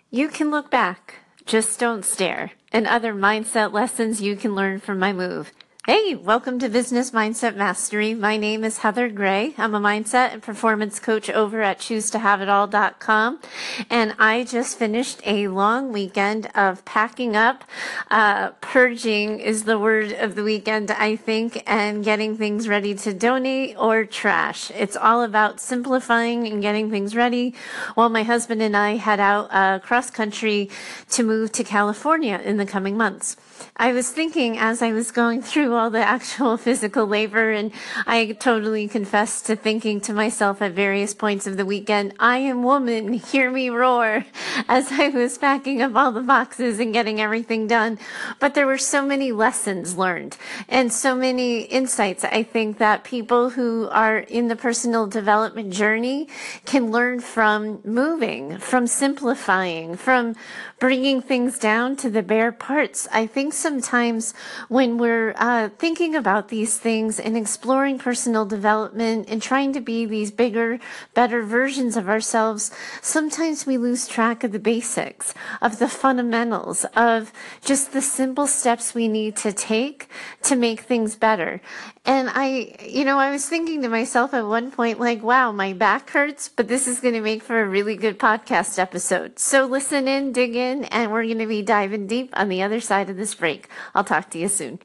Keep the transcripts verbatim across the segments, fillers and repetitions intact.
You can look back, just don't stare, and other mindset lessons you can learn from my move. Hey, welcome to Business Mindset Mastery. My name is Heather Gray. I'm a mindset and performance coach over at choose to have it all dot com. And I just finished a long weekend of packing up. Uh, purging is the word of the weekend, I think, and getting things ready to donate or trash. It's all about simplifying and getting things ready while my husband and I head out uh, cross country to move to California in the coming months. I was thinking as I was going through all the actual physical labor, and I totally confess to thinking to myself at various points of the weekend, I am woman, hear me roar, as I was packing up all the boxes and getting everything done. But there were so many lessons learned and so many insights, I think, that people who are in the personal development journey can learn from moving, from simplifying, from bringing things down to the bare parts. I think sometimes when we're uh, thinking about these things and exploring personal development and trying to be these bigger, better versions of ourselves, sometimes we lose track of the basics, of the fundamentals, of just the simple steps we need to take to make things better. And I, you know, I was thinking to myself at one point, like, wow, my back hurts, but this is going to make for a really good podcast episode. So listen in, dig in, and we're going to be diving deep on the other side of this break. I'll talk to you soon.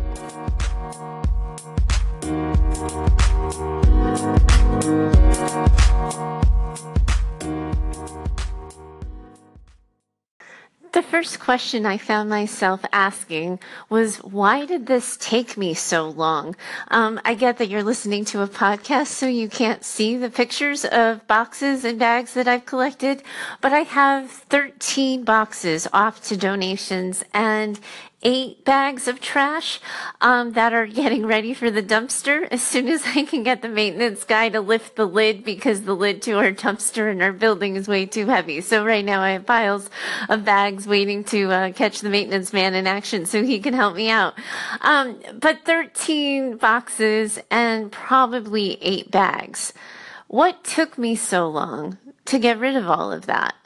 The first question I found myself asking was, why did this take me so long? Um, I get that you're listening to a podcast, so you can't see the pictures of boxes and bags that I've collected, but I have thirteen boxes off to donations and eight bags of trash um, that are getting ready for the dumpster as soon as I can get the maintenance guy to lift the lid, because the lid to our dumpster in our building is way too heavy. So right now I have piles of bags waiting to uh, catch the maintenance man in action so he can help me out. Um, but thirteen boxes and probably eight bags. What took me so long to get rid of all of that?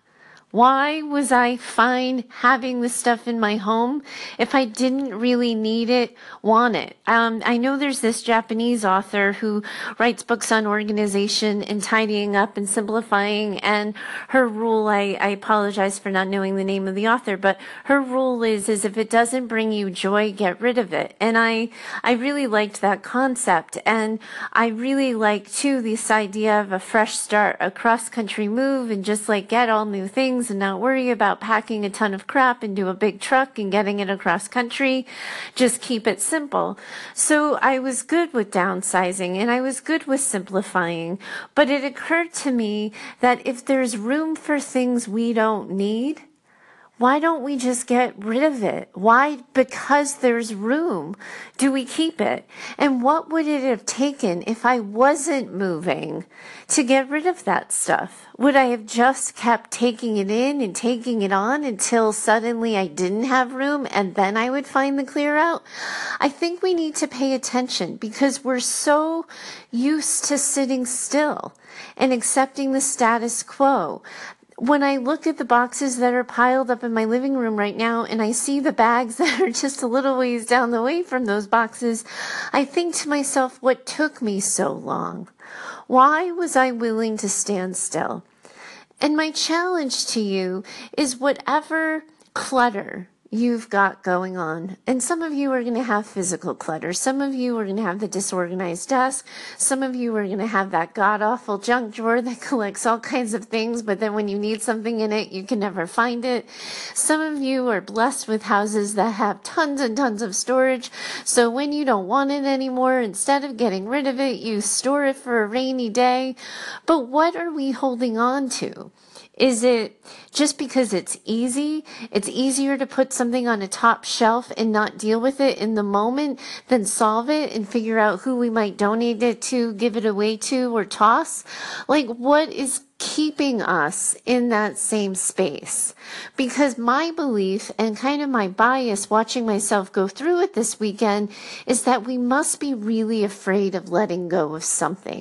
Why was I fine having this stuff in my home if I didn't really need it, want it? Um, I know there's this Japanese author who writes books on organization and tidying up and simplifying, and her rule, I, I apologize for not knowing the name of the author, but her rule is, is if it doesn't bring you joy, get rid of it. And I, I really liked that concept. And I really like, too, this idea of a fresh start, a cross-country move, and just like get all new things and not worry about packing a ton of crap into a big truck and getting it across country. Just keep it simple. So I was good with downsizing and I was good with simplifying, but it occurred to me that if there's room for things we don't need, why don't we just get rid of it? Why, because there's room, do we keep it? And what would it have taken if I wasn't moving to get rid of that stuff? Would I have just kept taking it in and taking it on until suddenly I didn't have room and then I would find the clear out? I think we need to pay attention because we're so used to sitting still and accepting the status quo. When I look at the boxes that are piled up in my living room right now and I see the bags that are just a little ways down the way from those boxes, I think to myself, what took me so long? Why was I willing to stand still? And my challenge to you is whatever clutter you've got going on. And some of you are going to have physical clutter. Some of you are going to have the disorganized desk. Some of you are going to have that god-awful junk drawer that collects all kinds of things, but then when you need something in it, you can never find it. Some of you are blessed with houses that have tons and tons of storage. So when you don't want it anymore, instead of getting rid of it, you store it for a rainy day. But what are we holding on to? Is it just because it's easy? It's easier to put something on a top shelf and not deal with it in the moment than solve it and figure out who we might donate it to, give it away to, or toss? Like, what is keeping us in that same space? Because my belief and kind of my bias watching myself go through it this weekend is that we must be really afraid of letting go of something.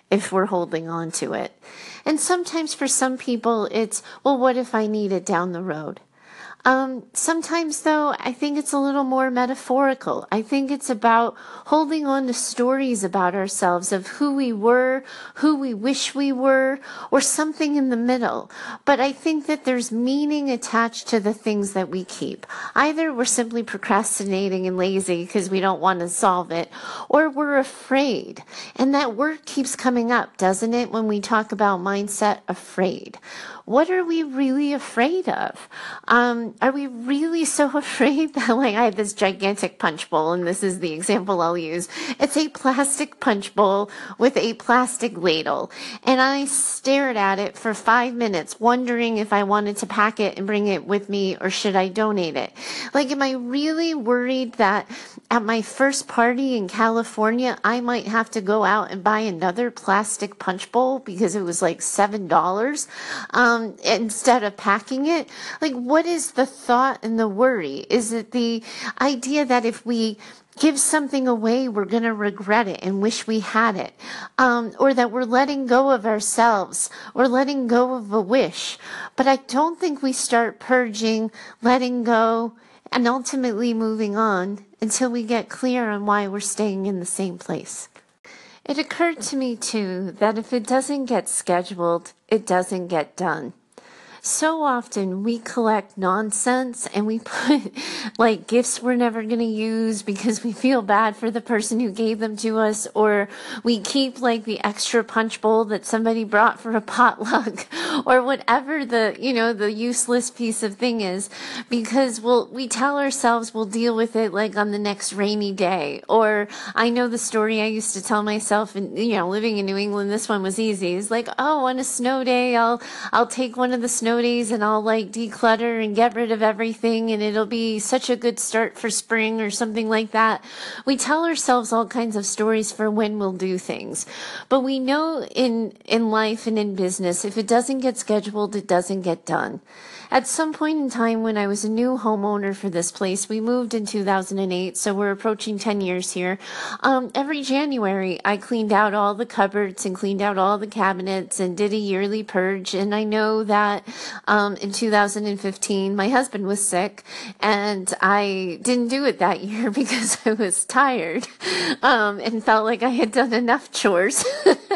if we're holding on to it. And sometimes for some people, it's, well, what if I need it down the road? Um, sometimes, though, I think it's a little more metaphorical. I think it's about holding on to stories about ourselves of who we were, who we wish we were, or something in the middle. But I think that there's meaning attached to the things that we keep. Either we're simply procrastinating and lazy because we don't want to solve it, or we're afraid. And that word keeps coming up, doesn't it, when we talk about mindset, afraid. What are we really afraid of? Um, are we really so afraid that, like, I have this gigantic punch bowl, and this is the example I'll use. It's a plastic punch bowl with a plastic ladle, and I stared at it for five minutes, wondering if I wanted to pack it and bring it with me, or should I donate it? Like, am I really worried that at my first party in California, I might have to go out and buy another plastic punch bowl because it was like seven dollars? Um, Um, instead of packing it? Like, what is the thought and the worry? Is it the idea that if we give something away, we're going to regret it and wish we had it? Um, or that we're letting go of ourselves or letting go of a wish? But I don't think we start purging, letting go, and ultimately moving on until we get clear on why we're staying in the same place. It occurred to me, too, that if it doesn't get scheduled, it doesn't get done. So often we collect nonsense and we put like gifts we're never going to use because we feel bad for the person who gave them to us, or we keep like the extra punch bowl that somebody brought for a potluck, or whatever the, you know, the useless piece of thing is, because we'll, we tell ourselves we'll deal with it like on the next rainy day. Or I know the story I used to tell myself, and you know, living in New England, this one was easy. It's like, oh, on a snow day, I'll, I'll take one of the snow days and I'll like declutter and get rid of everything, and it'll be such a good start for spring or something like that. We tell ourselves all kinds of stories for when we'll do things. But we know in, in life and in business, if it doesn't get scheduled, it doesn't get done. At some point in time when I was a new homeowner for this place, we moved in two thousand eight, so we're approaching ten years here. Um, every January, I cleaned out all the cupboards and cleaned out all the cabinets and did a yearly purge. And I know that um, in two thousand fifteen, my husband was sick, and I didn't do it that year because I was tired um, and felt like I had done enough chores.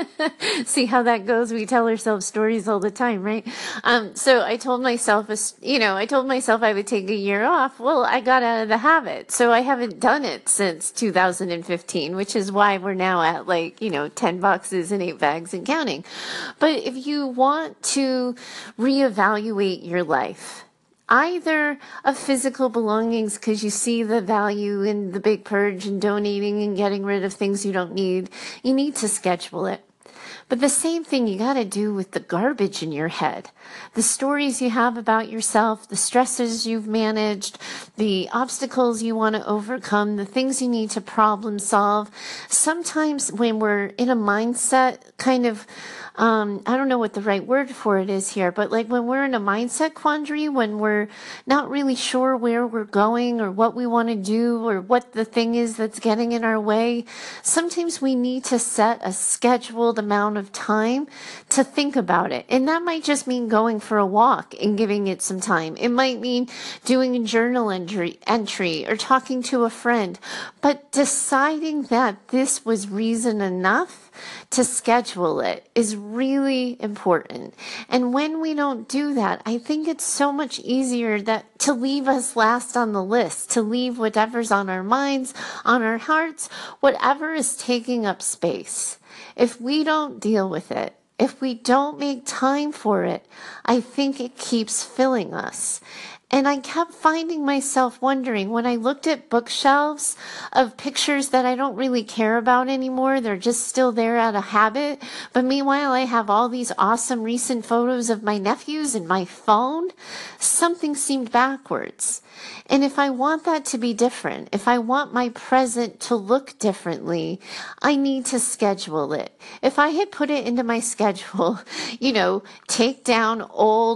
See how that goes? We tell ourselves stories all the time, right? Um, so I told myself, you know, I told myself I would take a year off. Well, I got out of the habit. So I haven't done it since two thousand fifteen, which is why we're now at like, you know, ten boxes and eight bags and counting. But if you want to reevaluate your life, either of physical belongings because you see the value in the big purge and donating and getting rid of things you don't need, you need to schedule it. But the same thing you got to do with the garbage in your head. The stories you have about yourself, the stresses you've managed, the obstacles you want to overcome, the things you need to problem solve. Sometimes when we're in a mindset kind of, um, I don't know what the right word for it is here, but like when we're in a mindset quandary, when we're not really sure where we're going or what we want to do or what the thing is that's getting in our way, sometimes we need to set a scheduled amount of time to think about it. And that might just mean going for a walk and giving it some time. It might mean doing a journal entry, entry or talking to a friend, but deciding that this was reason enough to schedule it is really important. And when we don't do that, I think it's so much easier that to leave us last on the list, to leave whatever's on our minds, on our hearts, whatever is taking up space. If we don't deal with it, if we don't make time for it, I think it keeps filling us. And I kept finding myself wondering when I looked at bookshelves of pictures that I don't really care about anymore. They're just still there out of habit. But meanwhile, I have all these awesome recent photos of my nephews in my phone. Something seemed backwards. And if I want that to be different, if I want my present to look differently, I need to schedule it. If I had put it into my schedule, you know, take down old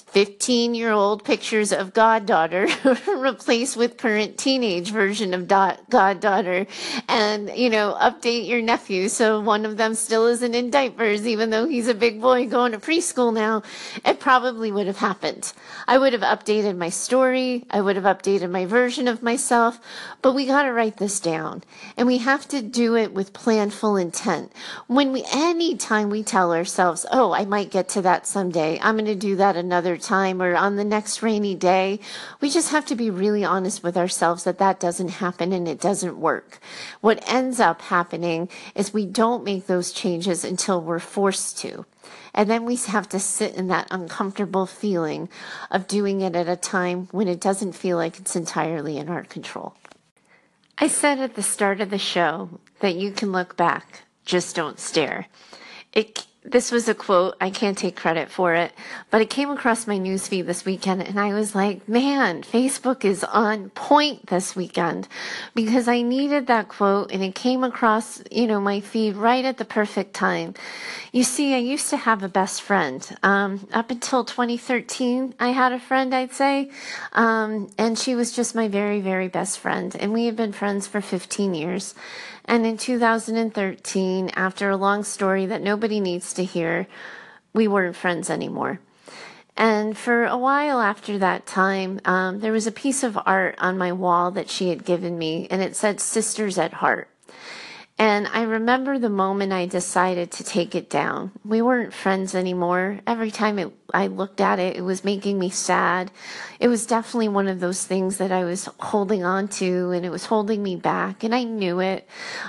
fifteen-year-old pictures of goddaughter replaced with current teenage version of do- goddaughter, and, you know, update your nephew so one of them still isn't in diapers, even though he's a big boy going to preschool now. It probably would have happened. I would have updated my story. I would have updated my version of myself, but we got to write this down, and we have to do it with planful intent. When we, anytime we tell ourselves, oh, I might get to that someday, I'm going to do that another time, or on the next rainy day, we just have to be really honest with ourselves that that doesn't happen and it doesn't work. What ends up happening is we don't make those changes until we're forced to. And then we have to sit in that uncomfortable feeling of doing it at a time when it doesn't feel like it's entirely in our control. I said at the start of the show that you can look back, just don't stare. It This was a quote. I can't take credit for it, but it came across my newsfeed this weekend, and I was like, man, Facebook is on point this weekend, because I needed that quote, and it came across, you know, my feed right at the perfect time. You see, I used to have a best friend. Um, up until twenty thirteen, I had a friend, I'd say, um, and she was just my very, very best friend, and we have been friends for fifteen years. And in two thousand thirteen, after a long story that nobody needs to hear, we weren't friends anymore. And for a while after that time, um, there was a piece of art on my wall that she had given me, and it said Sisters at Heart. And I remember the moment I decided to take it down. We weren't friends anymore. Every time it, I looked at it, it was making me sad. It was definitely one of those things that I was holding on to, and it was holding me back, and I knew it.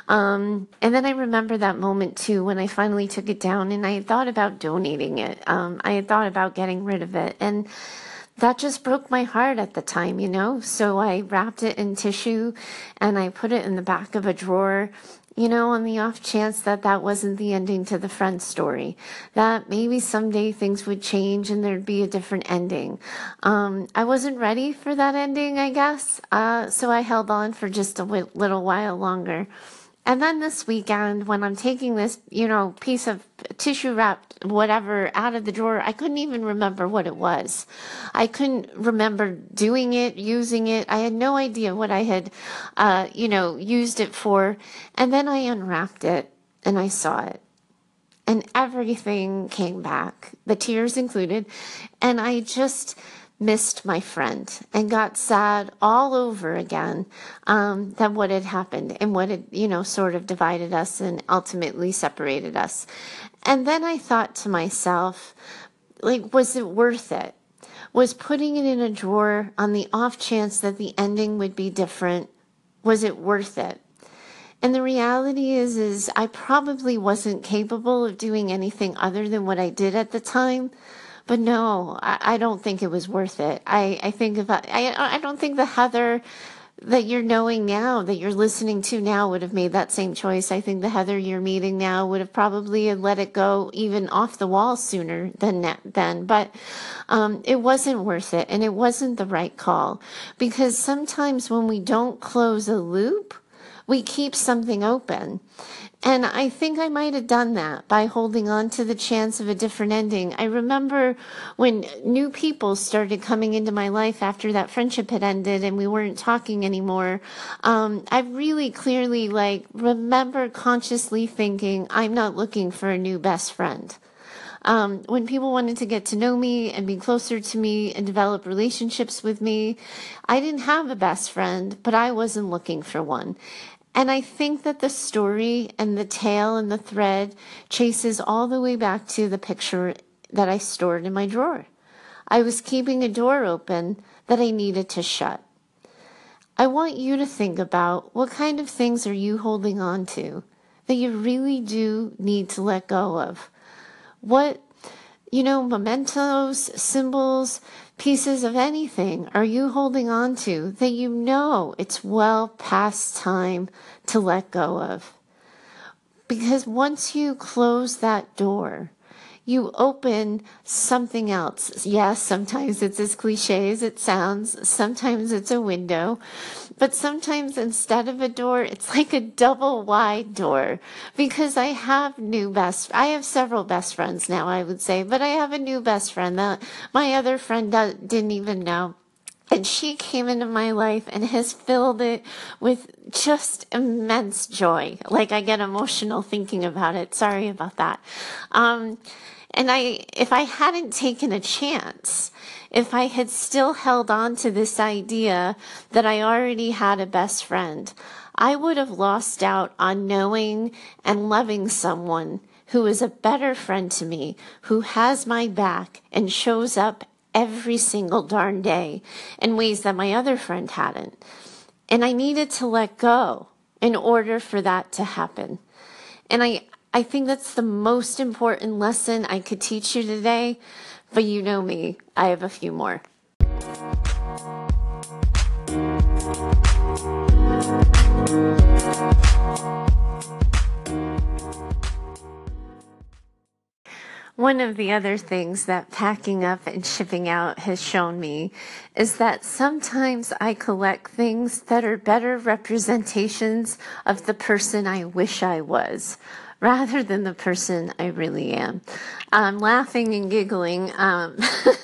Um, and then I remember that moment too when I finally took it down, and I had thought about donating it. Um, I had thought about getting rid of it. And that just broke my heart at the time, you know? So I wrapped it in tissue and I put it in the back of a drawer, you know, on the off chance that that wasn't the ending to the friend story, that maybe someday things would change and there'd be a different ending. Um, I wasn't ready for that ending, I guess. Uh, so I held on for just a w- little while longer. And then this weekend, when I'm taking this, you know, piece of tissue wrapped whatever out of the drawer, I couldn't even remember what it was. I couldn't remember doing it, using it. I had no idea what I had, uh, you know, used it for. And then I unwrapped it and I saw it. And everything came back, the tears included. And I just missed my friend and got sad all over again, um, that what had happened and what had, you know, sort of divided us and ultimately separated us. And then I thought to myself, like, was it worth it? Was putting it in a drawer on the off chance that the ending would be different, was it worth it? And the reality is, is I probably wasn't capable of doing anything other than what I did at the time. But no, I, I don't think it was worth it. I, I think if I, I, I don't think the Heather that you're knowing now, that you're listening to now, would have made that same choice. I think the Heather you're meeting now would have probably let it go even off the wall sooner than then. But um, it wasn't worth it, and it wasn't the right call. Because sometimes when we don't close a loop, we keep something open. And I think I might have done that by holding on to the chance of a different ending. I remember when new people started coming into my life after that friendship had ended and we weren't talking anymore. Um, I really clearly, like, remember consciously thinking, I'm not looking for a new best friend. Um, when people wanted to get to know me and be closer to me and develop relationships with me, I didn't have a best friend, but I wasn't looking for one. And I think that the story and the tale and the thread chases all the way back to the picture that I stored in my drawer. I was keeping a door open that I needed to shut. I want you to think about, what kind of things are you holding on to that you really do need to let go of? What, you know, mementos, symbols, pieces of anything are you holding on to that you know it's well past time to let go of? Because once you close that door, you open something else. Yes, sometimes it's as cliche as it sounds. Sometimes it's a window. But sometimes instead of a door, it's like a double wide door, because I have new best, I have several best friends now, I would say, but I have a new best friend that my other friend didn't even know. And she came into my life and has filled it with just immense joy. Like, I get emotional thinking about it. Sorry about that. Um, and I, if I hadn't taken a chance, if I had still held on to this idea that I already had a best friend, I would have lost out on knowing and loving someone who is a better friend to me, who has my back and shows up every single darn day in ways that my other friend hadn't. And I needed to let go in order for that to happen. And I, I think that's the most important lesson I could teach you today. But you know me, I have a few more. One of the other things that packing up and shipping out has shown me is that sometimes I collect things that are better representations of the person I wish I was, rather than the person I really am. I'm laughing and giggling um,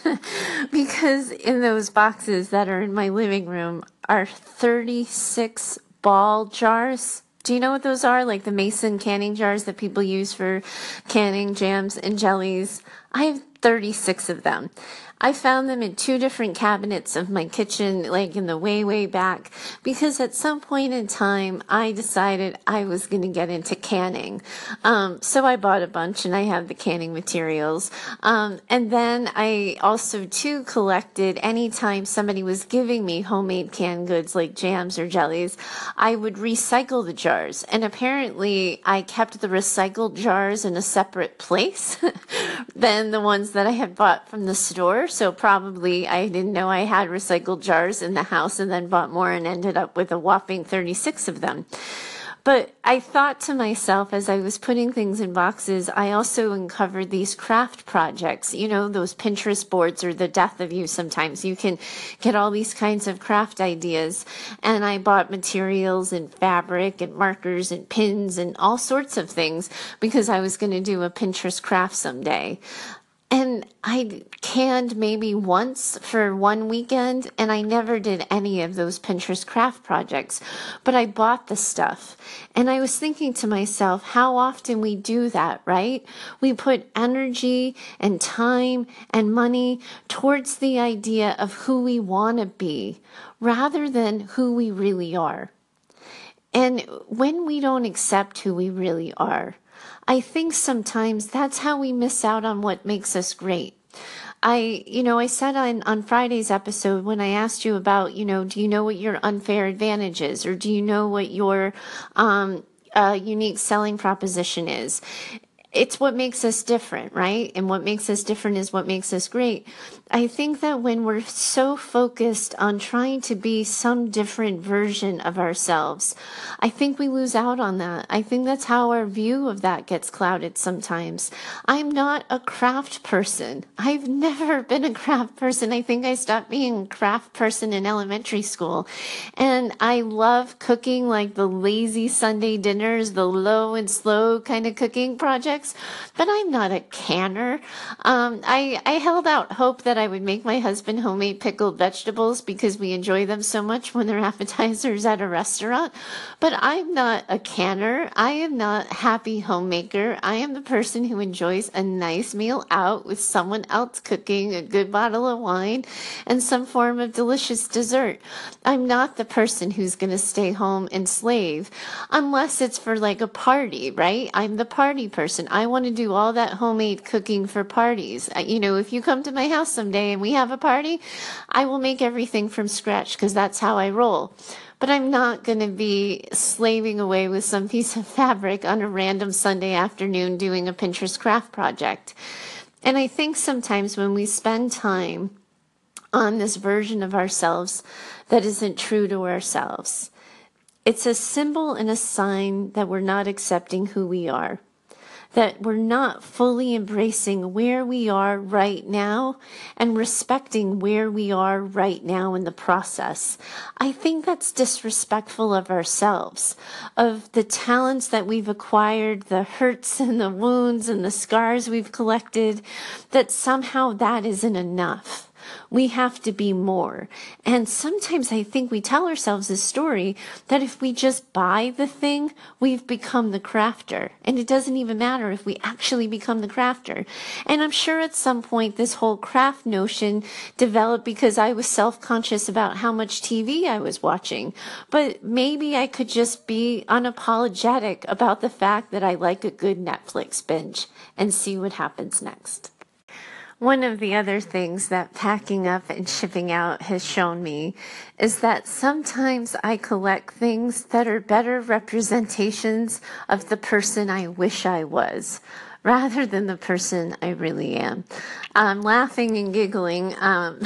because in those boxes that are in my living room are thirty-six ball jars. Do you know what those are? Like the Mason canning jars that people use for canning jams and jellies. I have thirty-six of them. I found them in two different cabinets of my kitchen, like in the way, way back, because at some point in time, I decided I was going to get into canning. Um, so I bought a bunch and I have the canning materials. Um, and then I also, too, collected anytime somebody was giving me homemade canned goods like jams or jellies, I would recycle the jars. And apparently, I kept the recycled jars in a separate place than the ones that I had bought from the store. So probably I didn't know I had recycled jars in the house and then bought more and ended up with a whopping thirty-six of them. But I thought to myself as I was putting things in boxes, I also uncovered these craft projects. You know, those Pinterest boards are the death of you sometimes. You can get all these kinds of craft ideas. And I bought materials and fabric and markers and pins and all sorts of things because I was going to do a Pinterest craft someday. And I canned maybe once for one weekend, and I never did any of those Pinterest craft projects, but I bought the stuff. And I was thinking to myself, how often we do that, right? We put energy and time and money towards the idea of who we want to be rather than who we really are. And when we don't accept who we really are, I think sometimes that's how we miss out on what makes us great. I, you know, I said on, on Friday's episode when I asked you about, you know, do you know what your unfair advantage is? Or do you know what your um, uh, unique selling proposition is? It's what makes us different, right? And what makes us different is what makes us great. I think that when we're so focused on trying to be some different version of ourselves, I think we lose out on that. I think that's how our view of that gets clouded sometimes. I'm not a craft person. I've never been a craft person. I think I stopped being a craft person in elementary school. And I love cooking, like the lazy Sunday dinners, the low and slow kind of cooking projects. But I'm not a canner. Um, I, I held out hope that I would make my husband homemade pickled vegetables because we enjoy them so much when they're appetizers at a restaurant. But I'm not a canner. I am not a happy homemaker. I am the person who enjoys a nice meal out with someone else cooking, a good bottle of wine, and some form of delicious dessert. I'm not the person who's going to stay home and slave unless it's for like a party, right? I'm the party person. I want to do all that homemade cooking for parties. You know, if you come to my house someday and we have a party, I will make everything from scratch because that's how I roll. But I'm not going to be slaving away with some piece of fabric on a random Sunday afternoon doing a Pinterest craft project. And I think sometimes when we spend time on this version of ourselves that isn't true to ourselves, it's a symbol and a sign that we're not accepting who we are. that we're not fully embracing where we are right now and respecting where we are right now in the process. I think that's disrespectful of ourselves, of the talents that we've acquired, the hurts and the wounds and the scars we've collected, that somehow that isn't enough. We have to be more. And sometimes I think we tell ourselves this story that if we just buy the thing, we've become the crafter. And it doesn't even matter if we actually become the crafter. And I'm sure at some point this whole craft notion developed because I was self-conscious about how much T V I was watching. But maybe I could just be unapologetic about the fact that I like a good Netflix binge and see what happens next. One of the other things that packing up and shipping out has shown me is that sometimes I collect things that are better representations of the person I wish I was, rather than the person I really am. I'm laughing and giggling um,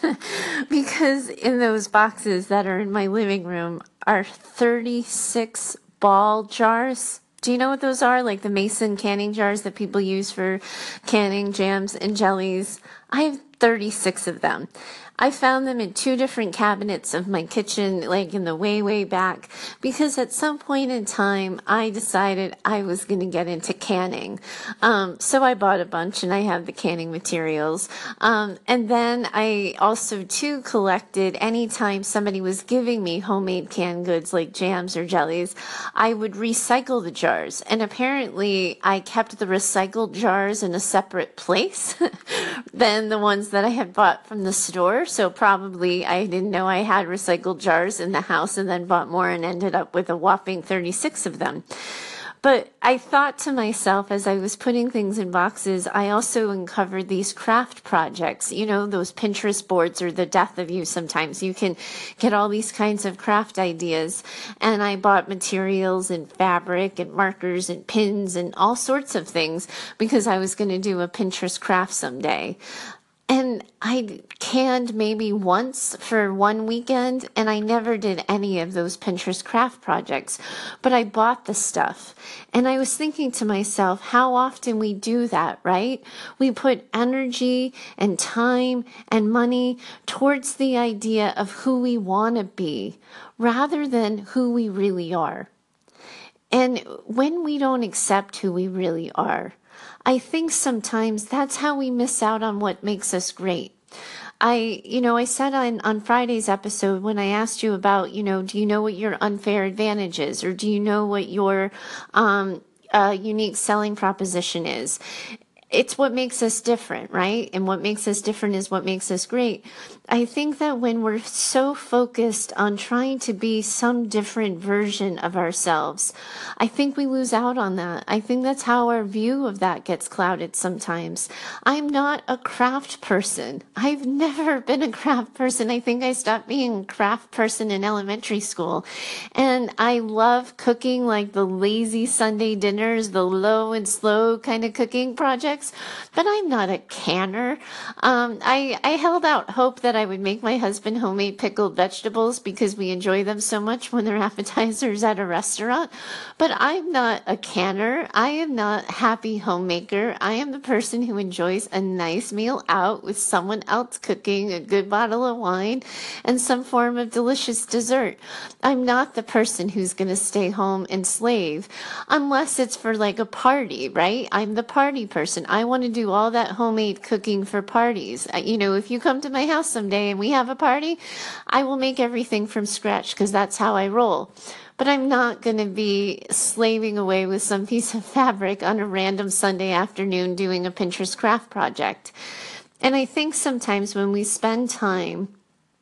because in those boxes that are in my living room are thirty-six ball jars. Do you know what those are? Like the Mason canning jars that people use for canning jams and jellies. I have thirty-six of them. I found them in two different cabinets of my kitchen, like in the way, way back, because at some point in time, I decided I was going to get into canning. Um, so I bought a bunch and I have the canning materials. Um, and then I also, too, collected anytime somebody was giving me homemade canned goods like jams or jellies, I would recycle the jars. And apparently, I kept the recycled jars in a separate place than the ones that I had bought from the store. So probably I didn't know I had recycled jars in the house and then bought more and ended up with a whopping thirty-six of them. But I thought to myself as I was putting things in boxes, I also uncovered these craft projects, you know, those Pinterest boards are the death of you sometimes. You can get all these kinds of craft ideas. And I bought materials and fabric and markers and pins and all sorts of things because I was going to do a Pinterest craft someday. And I canned maybe once for one weekend, and I never did any of those Pinterest craft projects, but I bought the stuff. And I was thinking to myself, how often we do that, right? We put energy and time and money towards the idea of who we want to be rather than who we really are. And when we don't accept who we really are, I think sometimes that's how we miss out on what makes us great. I, you know, I said on, on Friday's episode when I asked you about, you know, do you know what your unfair advantage is? Or do you know what your um, uh, unique selling proposition is? It's what makes us different, right? And what makes us different is what makes us great. I think that when we're so focused on trying to be some different version of ourselves, I think we lose out on that. I think that's how our view of that gets clouded sometimes. I'm not a craft person. I've never been a craft person. I think I stopped being a craft person in elementary school. And I love cooking, like the lazy Sunday dinners, the low and slow kind of cooking projects. But I'm not a canner. Um, I, I held out hope that I would make my husband homemade pickled vegetables because we enjoy them so much when they're appetizers at a restaurant. But I'm not a canner. I am not a happy homemaker. I am the person who enjoys a nice meal out with someone else cooking, a good bottle of wine, and some form of delicious dessert. I'm not the person who's going to stay home and slave unless it's for like a party, right? I'm the party person. I want to do all that homemade cooking for parties. You know, if you come to my house someday and we have a party, I will make everything from scratch because that's how I roll. But I'm not going to be slaving away with some piece of fabric on a random Sunday afternoon doing a Pinterest craft project. And I think sometimes when we spend time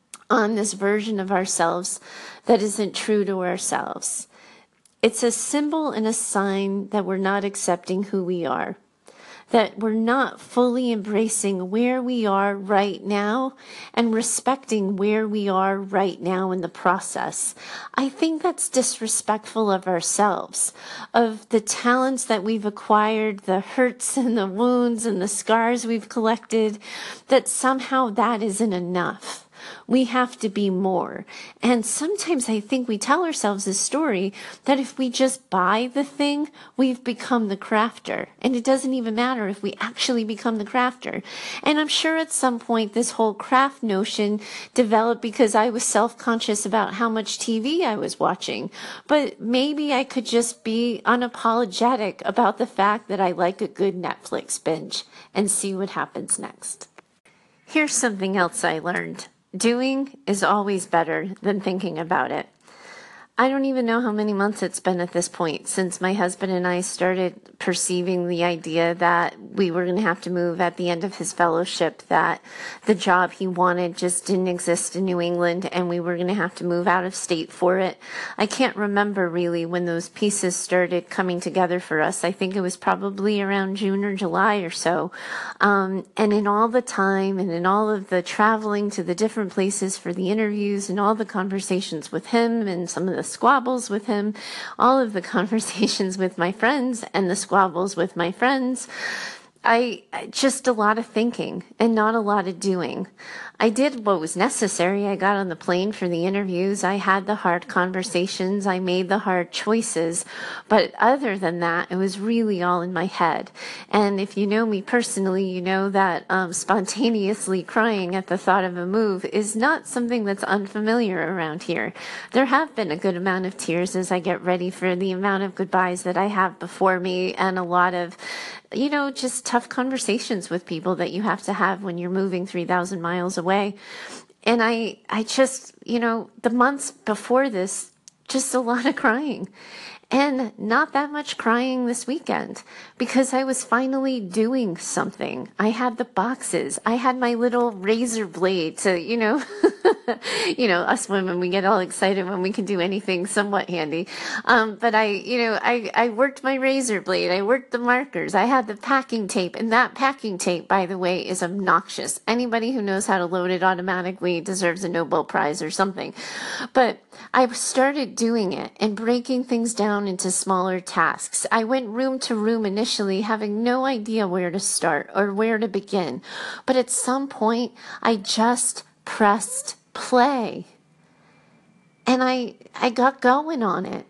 on this version of ourselves that isn't true to ourselves, it's a symbol and a sign that we're not accepting who we are, that we're not fully embracing where we are right now and respecting where we are right now in the process. I think that's disrespectful of ourselves, of the talents that we've acquired, the hurts and the wounds and the scars we've collected, that somehow that isn't enough. We have to be more. And sometimes I think we tell ourselves this story that if we just buy the thing, we've become the crafter. And it doesn't even matter if we actually become the crafter. And I'm sure at some point this whole craft notion developed because I was self-conscious about how much T V I was watching. But maybe I could just be unapologetic about the fact that I like a good Netflix binge and see what happens next. Here's something else I learned. Doing is always better than thinking about it. I don't even know how many months it's been at this point since my husband and I started perceiving the idea that we were going to have to move at the end of his fellowship, that the job he wanted just didn't exist in New England and we were going to have to move out of state for it. I can't remember really when those pieces started coming together for us. I think it was probably around June or July or so. Um, and in all the time and in all of the traveling to the different places for the interviews and all the conversations with him and some of the squabbles with him, all of the conversations with my friends and the squabbles with my friends, I just a lot of thinking and not a lot of doing. I did what was necessary. I got on the plane for the interviews. I had the hard conversations. I made the hard choices. But other than that, it was really all in my head. And if you know me personally, you know that um, spontaneously crying at the thought of a move is not something that's unfamiliar around here. There have been a good amount of tears as I get ready for the amount of goodbyes that I have before me, and a lot of, you know, just tough conversations with people that you have to have when you're moving three thousand miles away. And I, I just, you know, the months before this, just a lot of crying. And not that much crying this weekend because I was finally doing something. I had the boxes. I had my little razor blade to, you know, you know, us women, we get all excited when we can do anything somewhat handy. Um, but I, you know, I, I worked my razor blade. I worked the markers. I had the packing tape. And that packing tape, by the way, is obnoxious. Anybody who knows how to load it automatically deserves a Nobel Prize or something. But I started doing it and breaking things down into smaller tasks. I went room to room initially, having no idea where to start or where to begin. But at some point, I just pressed play. And I, I got going on it.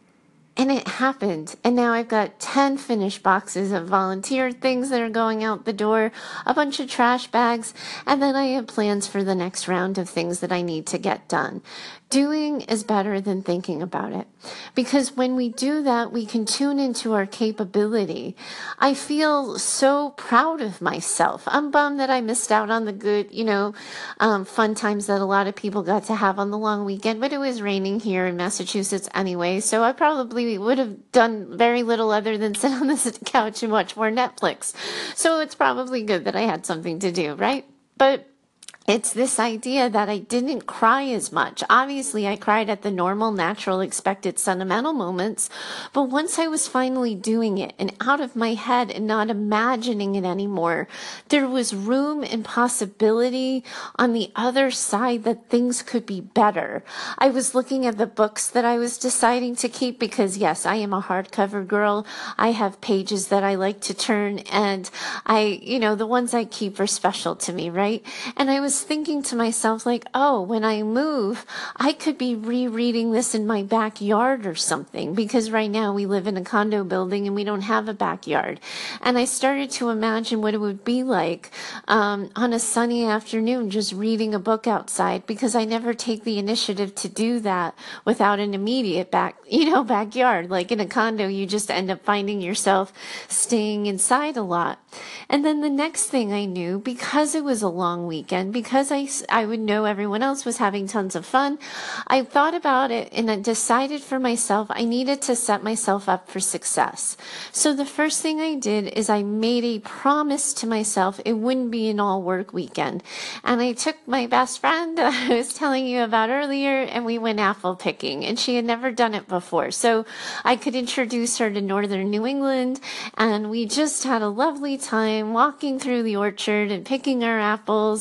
And it happened. And now I've got ten finished boxes of volunteer things that are going out the door, a bunch of trash bags, and then I have plans for the next round of things that I need to get done. Doing is better than thinking about it. Because when we do that, we can tune into our capability. I feel so proud of myself. I'm bummed that I missed out on the good, you know, um, fun times that a lot of people got to have on the long weekend, but it was raining here in Massachusetts anyway, so I probably would have done very little other than sit on this couch and watch more Netflix. So it's probably good that I had something to do, right? But it's this idea that I didn't cry as much. Obviously, I cried at the normal, natural, expected, sentimental moments. But once I was finally doing it and out of my head and not imagining it anymore, there was room and possibility on the other side that things could be better. I was looking at the books that I was deciding to keep because, yes, I am a hardcover girl. I have pages that I like to turn, and I, you know, the ones I keep are special to me, right? And I was thinking to myself, like, oh, when I move, I could be rereading this in my backyard or something, because right now we live in a condo building and we don't have a backyard. And I started to imagine what it would be like um, on a sunny afternoon just reading a book outside, because I never take the initiative to do that without an immediate back, you know, backyard. Like in a condo, you just end up finding yourself staying inside a lot. And then the next thing I knew, because it was a long weekend, because I, I would know everyone else was having tons of fun, I thought about it and I decided for myself I needed to set myself up for success. So the first thing I did is I made a promise to myself it wouldn't be an all work weekend. And I took my best friend I was telling you about earlier, and we went apple picking, and she had never done it before. So I could introduce her to northern New England, and we just had a lovely time walking through the orchard and picking our apples and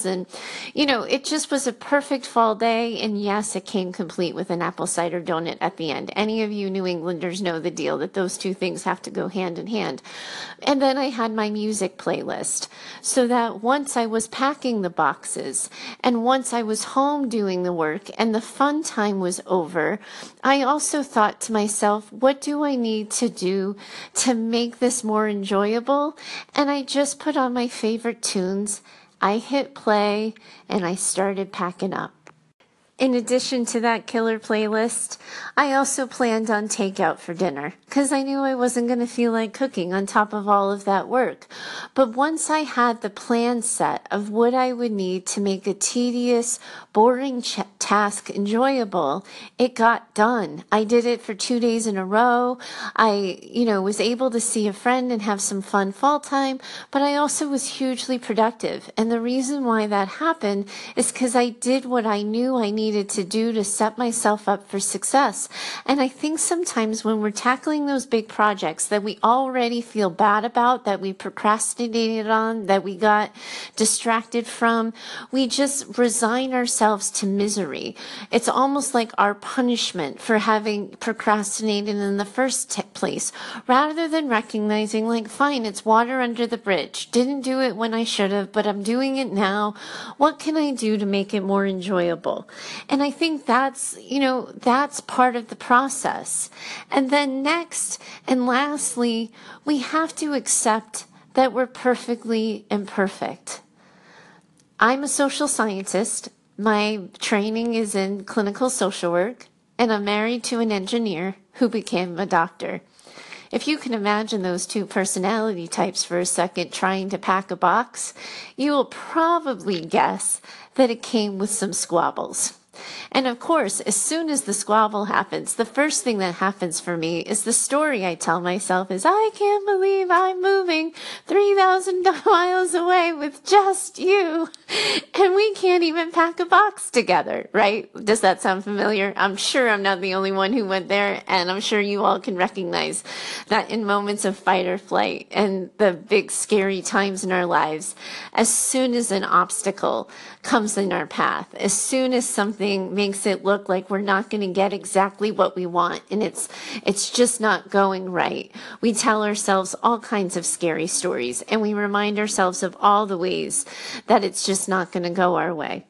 you know, it just was a perfect fall day. And yes, it came complete with an apple cider donut at the end. Any of you New Englanders know the deal that those two things have to go hand in hand. And then I had my music playlist so that once I was packing the boxes and once I was home doing the work and the fun time was over, I also thought to myself, what do I need to do to make this more enjoyable? And I just put on my favorite tunes. I hit play and I started packing up. In addition to that killer playlist, I also planned on takeout for dinner because I knew I wasn't going to feel like cooking on top of all of that work. But once I had the plan set of what I would need to make a tedious, boring ch- task enjoyable, it got done. I did it for two days in a row. I, you know, was able to see a friend and have some fun fall time, but I also was hugely productive. And the reason why that happened is because I did what I knew I needed to do to set myself up for success. And I think sometimes when we're tackling those big projects that we already feel bad about, that we procrastinated on, that we got distracted from, we just resign ourselves to misery. It's almost like our punishment for having procrastinated in the first t- place, rather than recognizing, like, fine, it's water under the bridge. Didn't do it when I should have, but I'm doing it now. What can I do to make it more enjoyable? And I think that's, you know, that's part of the process. And then next and lastly, we have to accept that we're perfectly imperfect. I'm a social scientist. My training is in clinical social work, and I'm married to an engineer who became a doctor. If you can imagine those two personality types for a second trying to pack a box, you will probably guess that it came with some squabbles. And of course, as soon as the squabble happens, the first thing that happens for me is the story I tell myself is, I can't believe I'm moving three thousand miles away with just you. And we can't even pack a box together, right? Does that sound familiar? I'm sure I'm not the only one who went there. And I'm sure you all can recognize that in moments of fight or flight and the big scary times in our lives, as soon as an obstacle comes in our path, as soon as something makes it look like we're not going to get exactly what we want and it's it's just not going right, we tell ourselves all kinds of scary stories and we remind ourselves of all the ways that it's just not going to go our way.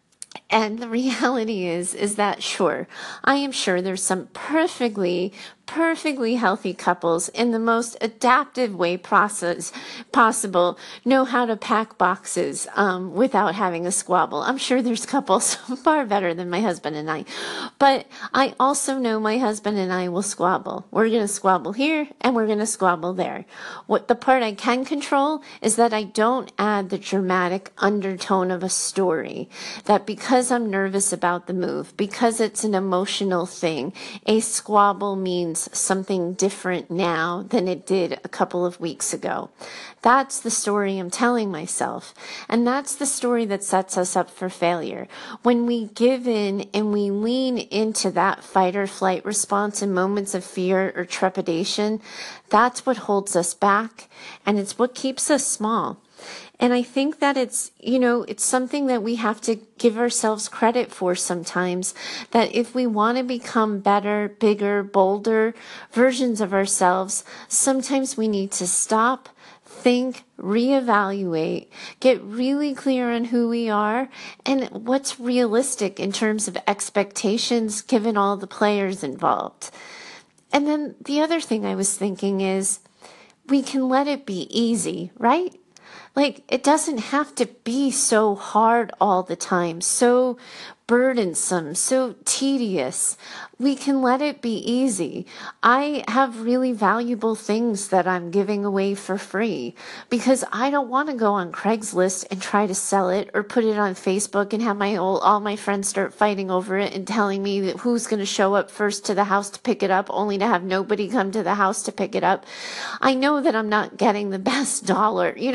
And the reality is, is that sure, I am sure there's some perfectly, perfectly healthy couples in the most adaptive way process possible know how to pack boxes um, without having a squabble. I'm sure there's couples far better than my husband and I. But I also know my husband and I will squabble. We're going to squabble here and we're going to squabble there. What the part I can control is that I don't add the dramatic undertone of a story. That because I'm nervous about the move, because it's an emotional thing, a squabble means something different now than it did a couple of weeks ago. That's the story I'm telling myself. And that's the story that sets us up for failure. When we give in and we lean into that fight or flight response in moments of fear or trepidation, that's what holds us back and it's what keeps us small. And I think that it's, you know, it's something that we have to give ourselves credit for sometimes, that if we want to become better, bigger, bolder versions of ourselves, sometimes we need to stop, think, reevaluate, get really clear on who we are and what's realistic in terms of expectations given all the players involved. And then the other thing I was thinking is we can let it be easy, right? Like, it doesn't have to be so hard all the time, so burdensome, so tedious. We can let it be easy. I have really valuable things that I'm giving away for free because I don't want to go on Craigslist and try to sell it or put it on Facebook and have my old, all my friends start fighting over it and telling me that who's going to show up first to the house to pick it up, only to have nobody come to the house to pick it up. I know that I'm not getting the best dollar, you know, ba-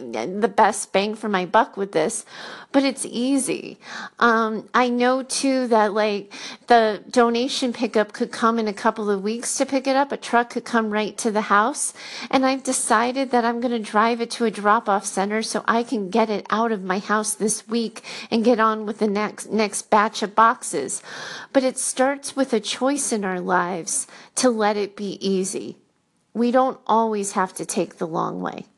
getting the best bang for my buck with this, but it's easy. Um, I know too that like the donation pickup could come in a couple of weeks to pick it up. A truck could come right to the house. And I've decided that I'm going to drive it to a drop-off center so I can get it out of my house this week and get on with the next, next batch of boxes. But it starts with a choice in our lives to let it be easy. We don't always have to take the long way.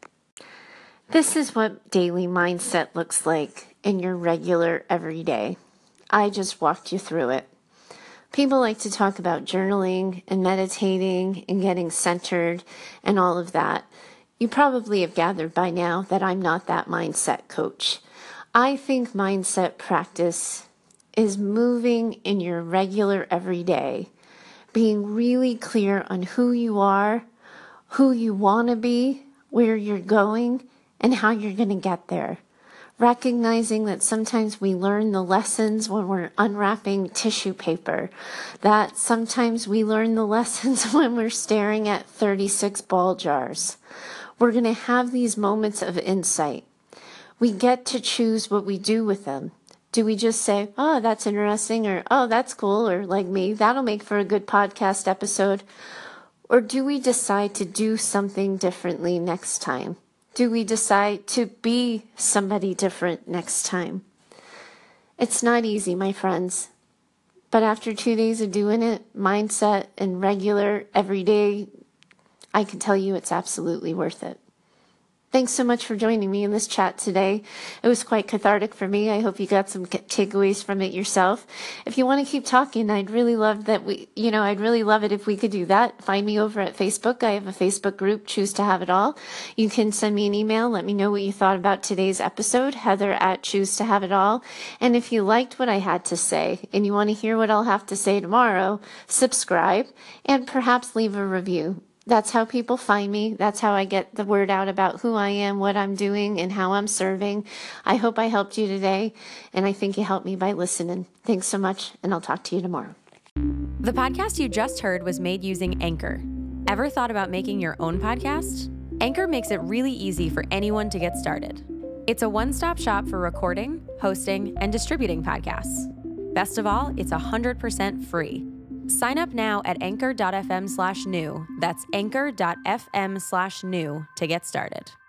This is what daily mindset looks like in your regular everyday. I just walked you through it. People like to talk about journaling and meditating and getting centered and all of that. You probably have gathered by now that I'm not that mindset coach. I think mindset practice is moving in your regular everyday, being really clear on who you are, who you want to be, where you're going, and how you're going to get there. Recognizing that sometimes we learn the lessons when we're unwrapping tissue paper, that sometimes we learn the lessons when we're staring at thirty-six ball jars. We're going to have these moments of insight. We get to choose what we do with them. Do we just say, oh, that's interesting, or oh, that's cool, or like me, that'll make for a good podcast episode? Or do we decide to do something differently next time? Do we decide to be somebody different next time? It's not easy, my friends. But after two days of doing it, mindset and regular, everyday, I can tell you it's absolutely worth it. Thanks so much for joining me in this chat today. It was quite cathartic for me. I hope you got some takeaways from it yourself. If you want to keep talking, I'd really love that we, you know, I'd really love it if we could do that. Find me over at Facebook. I have a Facebook group, Choose to Have It All. You can send me an email. Let me know what you thought about today's episode, Heather at Choose to Have It All. And if you liked what I had to say and you want to hear what I'll have to say tomorrow, subscribe and perhaps leave a review. That's how people find me. That's how I get the word out about who I am, what I'm doing, and how I'm serving. I hope I helped you today, and I think you helped me by listening. Thanks so much, and I'll talk to you tomorrow. The podcast you just heard was made using Anchor. Ever thought about making your own podcast? Anchor makes it really easy for anyone to get started. It's a one-stop shop for recording, hosting, and distributing podcasts. Best of all, it's one hundred percent free. Sign up now at anchor.fm slash new. That's anchor.fm slash new to get started.